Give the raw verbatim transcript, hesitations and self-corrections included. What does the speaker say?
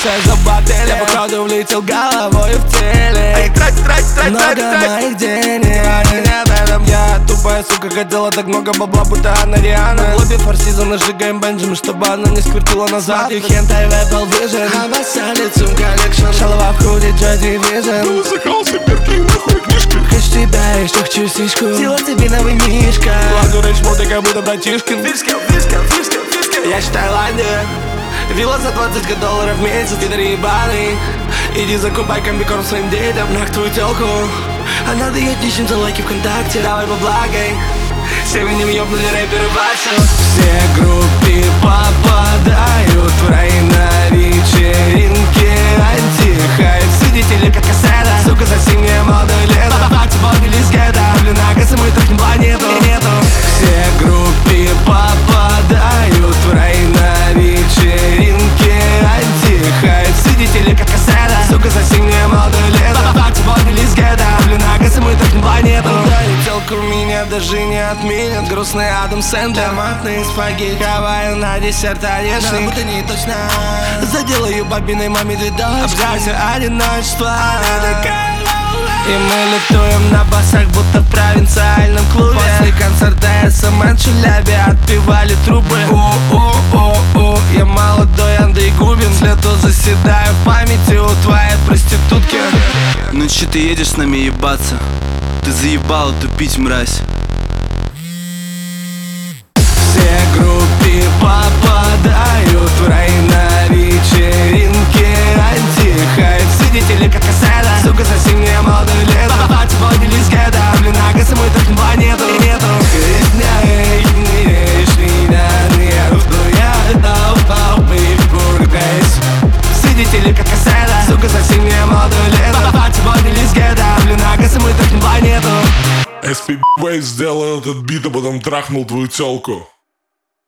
приглашаешь за баттель. Я походу влетел головой в теле. Эй, трать, трать, трать, Много трать, трать. моих денег, они не об этом. Я тупая сука, хотела так много бабла, будто она Риана. В лобби форсизона сжигаем бенджами, чтобы она не сквертила назад. И хентай в Apple Vision, обоссали цум коллекшн. Шалова в худи Joy Division. Закался перки, нахуй книжки. Хочу тебя, еще хочу сишку. Сделать тебе новый мишка. Ладно, речь моды, как будто братишкин. Фишка, фишка, фишка, фишка. Я считаю Таиланде. Вилла за двадцать долларов в месяц, пидор ебаный. Иди закупай комбикорм своим детям, нах твою телку. Она дает нищим за лайки ВКонтакте. Давай поблагай. Семенем ёбнули рэперы Вася. Все группы попадают в рай на вечеринке. Антихайп, свидетели как кассета. Сука, за синее молодое лето. Бабки поднялись гетто. Блин, агасы мы трахнем планету. Нету. Все группы попадают в рай на вечеринке. Антихайп, свидетели как кассета. Сука, за синее молодое лето. Бабки поднялись гетто. Блин, агасы мы трахнем планету. Телку меня даже не отменят. Грустный Адам Сэндлер. Томатные спагетти. Хаваю на десерт орешник. Будто не точно. Заделаю бабиной маме видос. Обжался одиночество. И мы летуем на басах, будто в провинциальном клубе. После концерта эс эм эн в Челябе отпевали трубы. О-о-о-о, я молодой Андрей Губин. Слету заседаю в памяти у твоей проститутки. Ну че ты едешь с нами ебаться? Ты заебала тупить, мразь. Все группы попадают в рай на вечеринке. Антихайп, свидетели как кассета. Сука, за синее молодое лето. Бабки поднялись гетто. Блин, агасы мы трахнем планету. Нету. Свидетели как кассета. Сука, за синее молодое лето. Бабки поднялись гетто. Блин, агасы мы трахнем планету. эс пи Waze сделал этот бит, а потом трахнул твою телку.